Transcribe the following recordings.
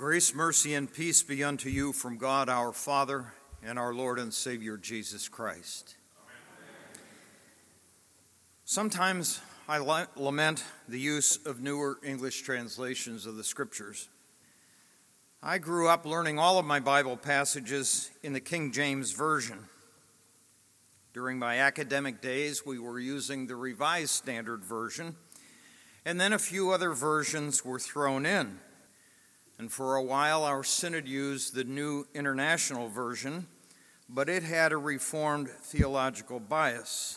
Grace, mercy, and peace be unto you from God our Father and our Lord and Savior Jesus Christ. Amen. Sometimes I lament the use of newer English translations of the Scriptures. I grew up learning all of my Bible passages in the King James Version. During my academic days, we were using the Revised Standard Version, and then a few other versions were thrown in. And for a while, our synod used the New International Version, but it had a Reformed theological bias.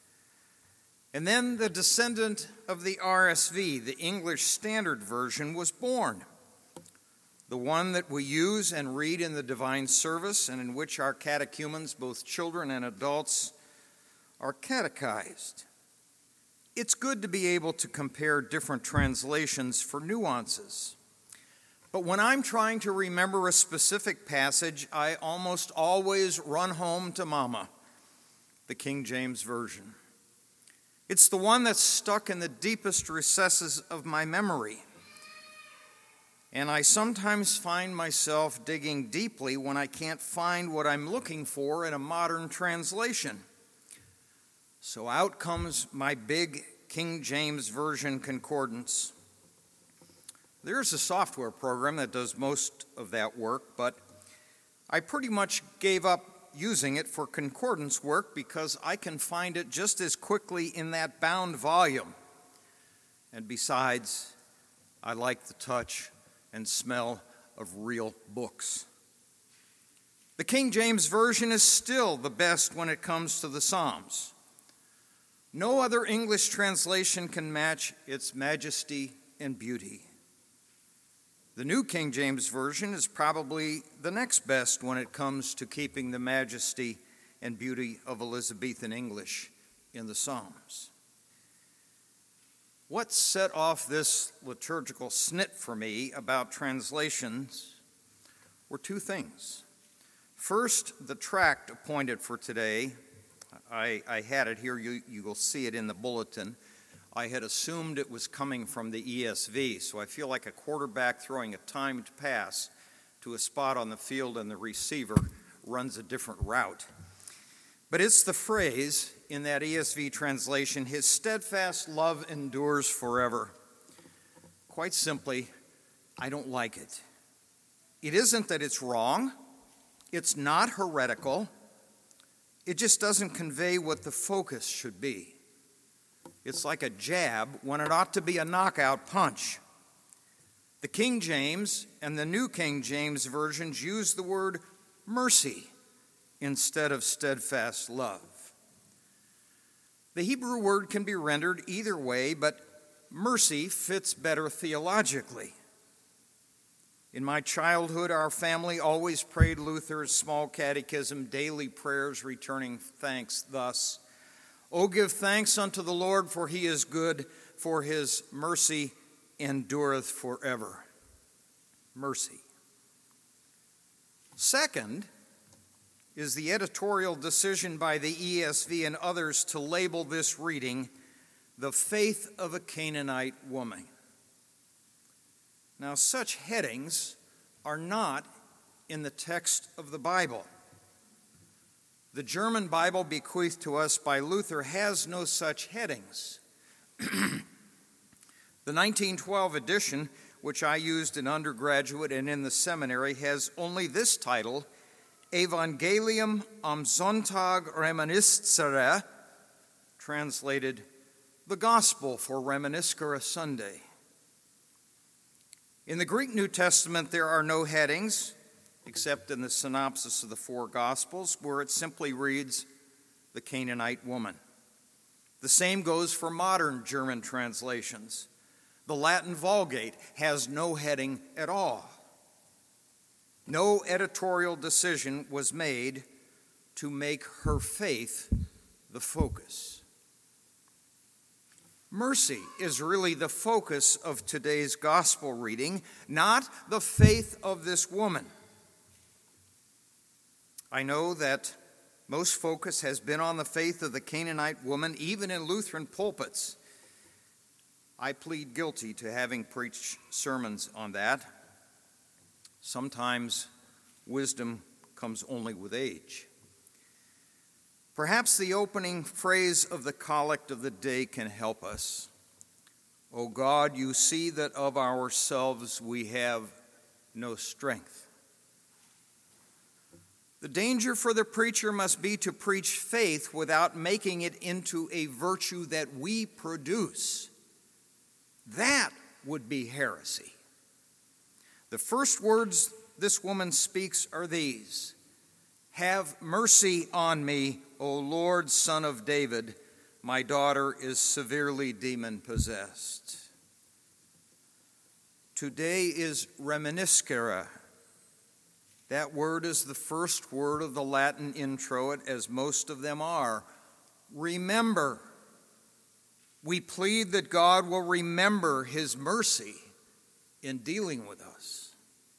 And then the descendant of the RSV, the English Standard Version, was born. The one that we use and read in the divine service and in which our catechumens, both children and adults, are catechized. It's good to be able to compare different translations for nuances. But when I'm trying to remember a specific passage, I almost always run home to Mama, the King James Version. It's the one that's stuck in the deepest recesses of my memory. And I sometimes find myself digging deeply when I can't find what I'm looking for in a modern translation. So out comes my big King James Version concordance. There's a software program that does most of that work, but I pretty much gave up using it for concordance work because I can find it just as quickly in that bound volume. And besides, I like the touch and smell of real books. The King James Version is still the best when it comes to the Psalms. No other English translation can match its majesty and beauty. The New King James Version is probably the next best when it comes to keeping the majesty and beauty of Elizabethan English in the Psalms. What set off this liturgical snit for me about translations were two things. First, the tract appointed for today. I had it here. You will see it in the bulletin. I had assumed it was coming from the ESV, so I feel like a quarterback throwing a timed pass to a spot on the field and the receiver runs a different route. But it's the phrase in that ESV translation, "His steadfast love endures forever." Quite simply, I don't like it. It isn't that it's wrong. It's not heretical. It just doesn't convey what the focus should be. It's like a jab when it ought to be a knockout punch. The King James and the New King James versions use the word mercy instead of steadfast love. The Hebrew word can be rendered either way, but mercy fits better theologically. In my childhood, our family always prayed Luther's small catechism, daily prayers returning thanks thus: "O give thanks unto the Lord, for he is good, for his mercy endureth forever." Mercy. Second is the editorial decision by the ESV and others to label this reading "The Faith of a Canaanite Woman." Now, such headings are not in the text of the Bible. The German Bible bequeathed to us by Luther has no such headings. The 1912 edition, which I used in undergraduate and in the seminary, has only this title: Evangelium am Sonntag reminiscere, translated, "The Gospel for Reminiscere Sunday." In the Greek New Testament, there are no headings, except in the synopsis of the four Gospels, where it simply reads, "The Canaanite Woman." The same goes for modern German translations. The Latin Vulgate has no heading at all. No editorial decision was made to make her faith the focus. Mercy is really the focus of today's gospel reading, not the faith of this woman. I know that most focus has been on the faith of the Canaanite woman, even in Lutheran pulpits. I plead guilty to having preached sermons on that. Sometimes wisdom comes only with age. Perhaps the opening phrase of the collect of the day can help us. O God, you see that of ourselves we have no strength. The danger for the preacher must be to preach faith without making it into a virtue that we produce. That would be heresy. The first words this woman speaks are these: "Have mercy on me, O Lord, Son of David. My daughter is severely demon-possessed." Today is reminiscere. That word is the first word of the Latin introit, as most of them are. Remember. We plead that God will remember his mercy in dealing with us.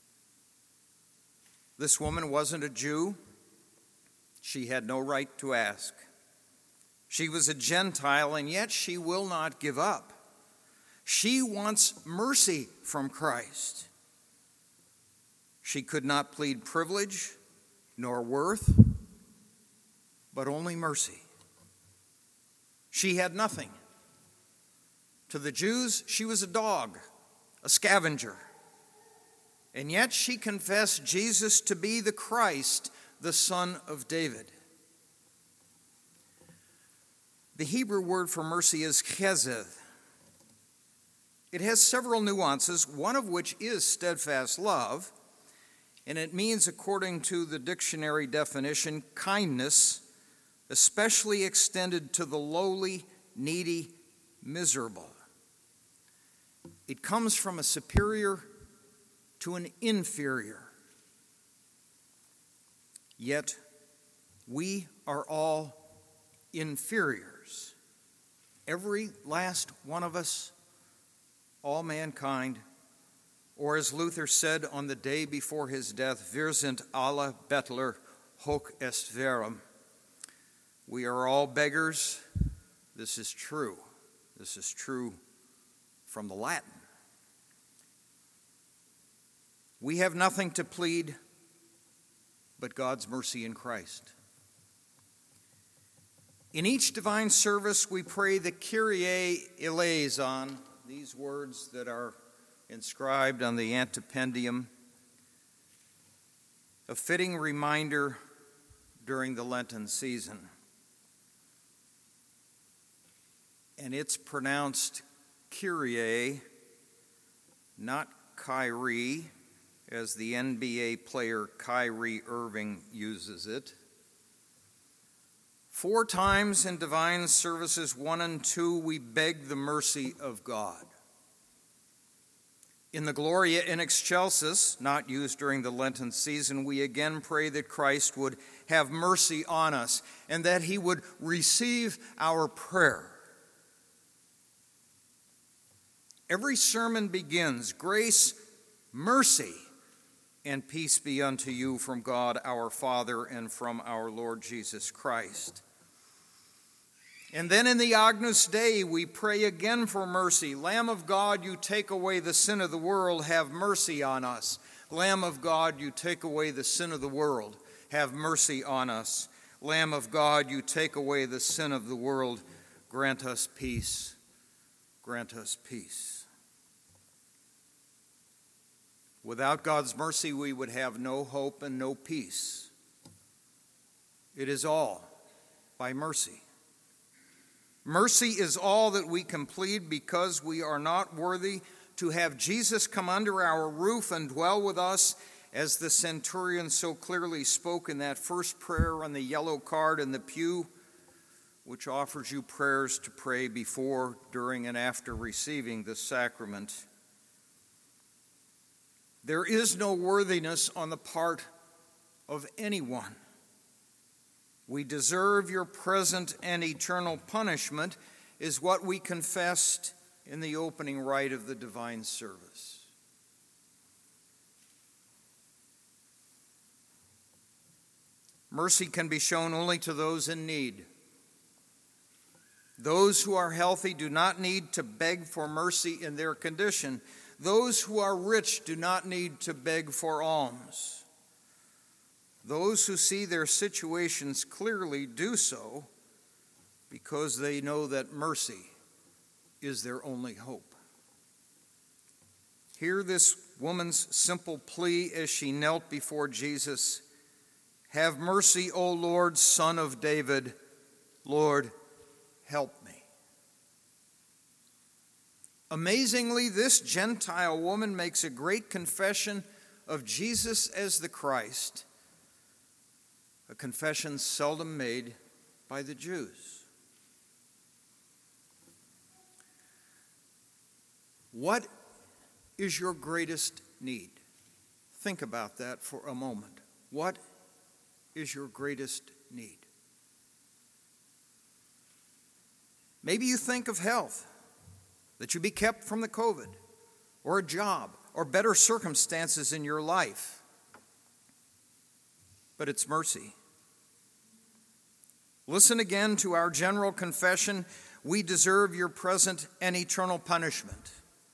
This woman wasn't a Jew. She had no right to ask. She was a Gentile, and yet she will not give up. She wants mercy from Christ. She could not plead privilege nor worth, but only mercy. She had nothing. To the Jews, she was a dog, a scavenger. And yet she confessed Jesus to be the Christ, the Son of David. The Hebrew word for mercy is chesed. It has several nuances, one of which is steadfast love, and it means, according to the dictionary definition, kindness, especially extended to the lowly, needy, miserable. It comes from a superior to an inferior. Yet we are all inferiors. Every last one of us, all mankind, or as Luther said on the day before his death, "Wir sind alle Bettler, hoc est verum." We are all beggars. This is true. This is true from the Latin. We have nothing to plead but God's mercy in Christ. In each divine service, we pray the Kyrie eleison, these words that are inscribed on the antependium, a fitting reminder during the Lenten season. And it's pronounced Kyrie, not Kyrie, as the NBA player Kyrie Irving uses it. 4 times in divine services 1 and 2, we beg the mercy of God. In the Gloria in Excelsis, not used during the Lenten season, we again pray that Christ would have mercy on us and that he would receive our prayer. Every sermon begins, "Grace, mercy, and peace be unto you from God our Father and from our Lord Jesus Christ." And then in the Agnus Dei, we pray again for mercy. "Lamb of God, you take away the sin of the world, have mercy on us. Lamb of God, you take away the sin of the world, have mercy on us. Lamb of God, you take away the sin of the world, grant us peace, grant us peace." Without God's mercy, we would have no hope and no peace. It is all by mercy. Mercy is all that we can plead because we are not worthy to have Jesus come under our roof and dwell with us, as the centurion so clearly spoke in that first prayer on the yellow card in the pew, which offers you prayers to pray before, during, and after receiving the sacrament. There is no worthiness on the part of anyone. We deserve your present and eternal punishment, is what we confessed in the opening rite of the divine service. Mercy can be shown only to those in need. Those who are healthy do not need to beg for mercy in their condition. Those who are rich do not need to beg for alms. Those who see their situations clearly do so because they know that mercy is their only hope. Hear this woman's simple plea as she knelt before Jesus. Have mercy, O Lord, Son of David. Lord, help me. Amazingly, this Gentile woman makes a great confession of Jesus as the Christ, a confession seldom made by the Jews. What is your greatest need? Think about that for a moment. What is your greatest need? Maybe you think of health, that you be kept from the COVID, or a job, or better circumstances in your life. But it's mercy. Listen again to our general confession. We deserve your present and eternal punishment.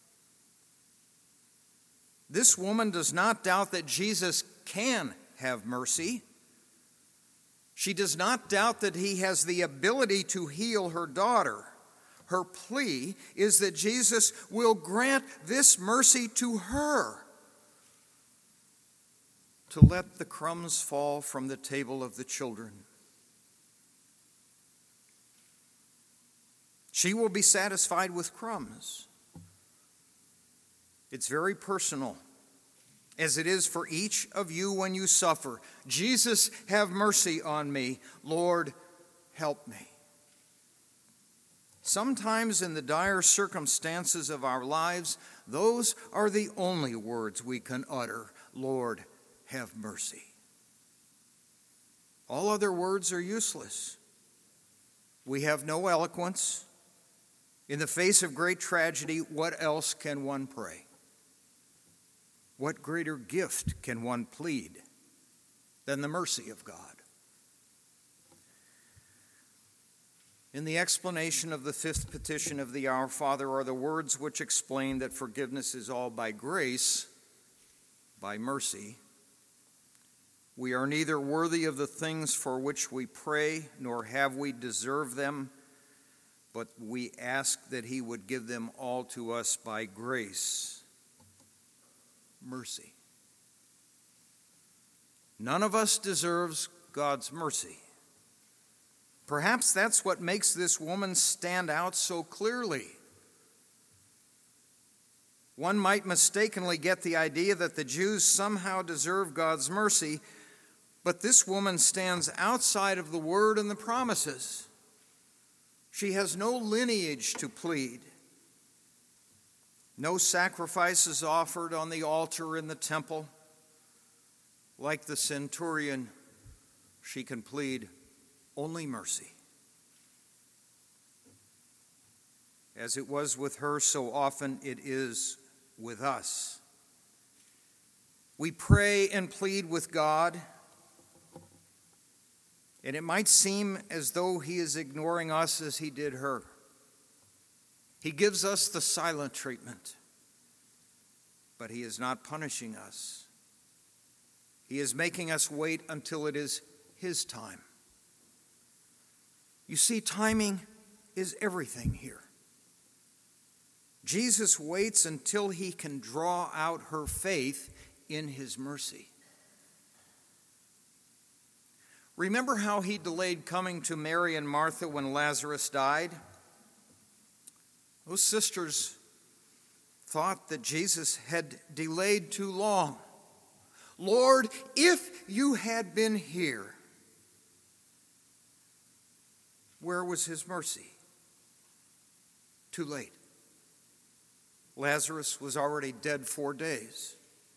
This woman does not doubt that Jesus can have mercy. She does not doubt that he has the ability to heal her daughter. Her plea is that Jesus will grant this mercy to her, to let the crumbs fall from the table of the children. She will be satisfied with crumbs. It's very personal, as it is for each of you when you suffer. Jesus, have mercy on me. Lord, help me. Sometimes in the dire circumstances of our lives, those are the only words we can utter. Lord, have mercy. All other words are useless. We have no eloquence. In the face of great tragedy, what else can one pray? What greater gift can one plead than the mercy of God? In the explanation of the fifth petition of the Our Father are the words which explain that forgiveness is all by grace, by mercy. We are neither worthy of the things for which we pray, nor have we deserved them, but we ask that he would give them all to us by grace. Mercy. None of us deserves God's mercy. Perhaps that's what makes this woman stand out so clearly. One might mistakenly get the idea that the Jews somehow deserve God's mercy, but this woman stands outside of the word and the promises. She has no lineage to plead. No sacrifices offered on the altar in the temple. Like the centurion, she can plead only mercy. As it was with her, so often it is with us. We pray and plead with God, and it might seem as though he is ignoring us as he did her. He gives us the silent treatment, but he is not punishing us. He is making us wait until it is his time. You see, timing is everything here. Jesus waits until he can draw out her faith in his mercy. Remember how he delayed coming to Mary and Martha when Lazarus died? Those sisters thought that Jesus had delayed too long. Lord, if you had been here, where was his mercy? Too late. Lazarus was already dead 4 days.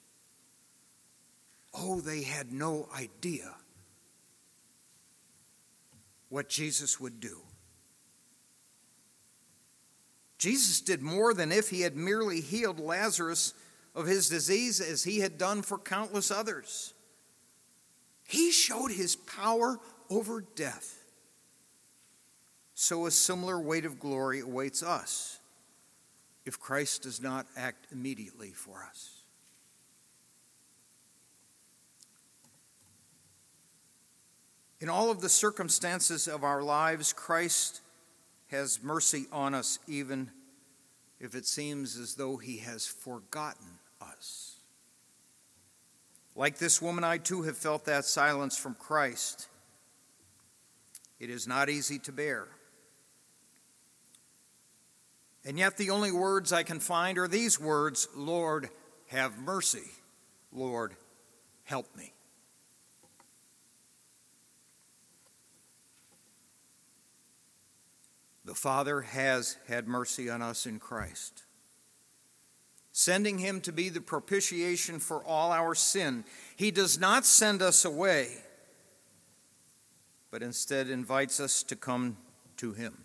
Oh, they had no idea what Jesus would do. Jesus did more than if he had merely healed Lazarus of his disease as he had done for countless others. He showed his power over death. so a similar weight of glory awaits us if Christ does not act immediately for us. In all of the circumstances of our lives, Christ has mercy on us, even if it seems as though he has forgotten us. Like this woman, I too have felt that silence from Christ. It is not easy to bear. And yet the only words I can find are these words: Lord, have mercy. Lord, help me. The Father has had mercy on us in Christ, sending him to be the propitiation for all our sin. He does not send us away, but instead invites us to come to him.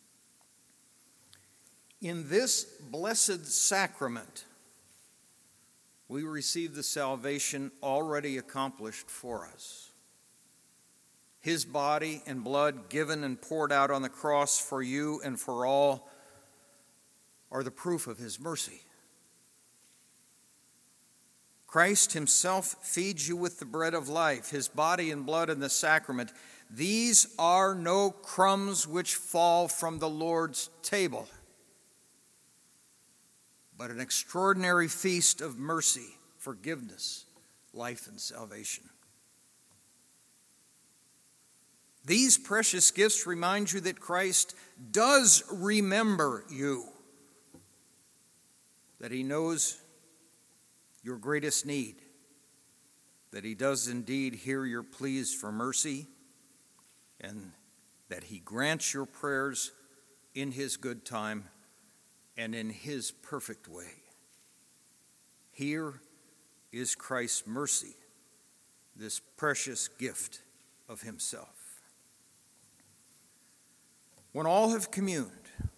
In this blessed sacrament, we receive the salvation already accomplished for us. His body and blood given and poured out on the cross for you and for all are the proof of his mercy. Christ himself feeds you with the bread of life, his body and blood in the sacrament. These are no crumbs which fall from the Lord's table, but an extraordinary feast of mercy, forgiveness, life, and salvation. These precious gifts remind you that Christ does remember you, that he knows your greatest need, that he does indeed hear your pleas for mercy, and that he grants your prayers in his good time and in his perfect way. Here is Christ's mercy, this precious gift of himself. When all have communed,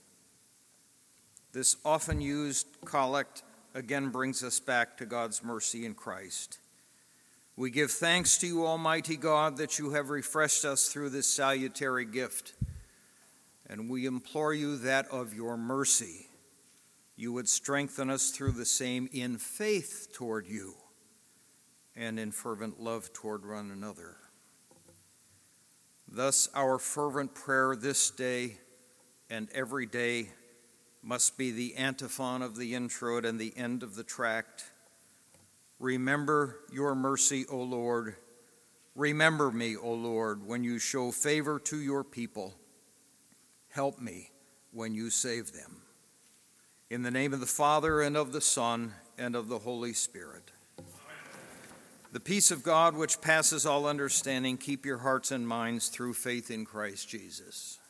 this often used collect again brings us back to God's mercy in Christ. We give thanks to you, Almighty God, that you have refreshed us through this salutary gift, and we implore you that of your mercy you would strengthen us through the same in faith toward you and in fervent love toward one another. Thus, our fervent prayer this day and every day must be the antiphon of the introit and the end of the tract. Remember your mercy, O Lord. Remember me, O Lord, when you show favor to your people. Help me when you save them. In the name of the Father, and of the Son, and of the Holy Spirit. The peace of God, which passes all understanding, keep your hearts and minds through faith in Christ Jesus.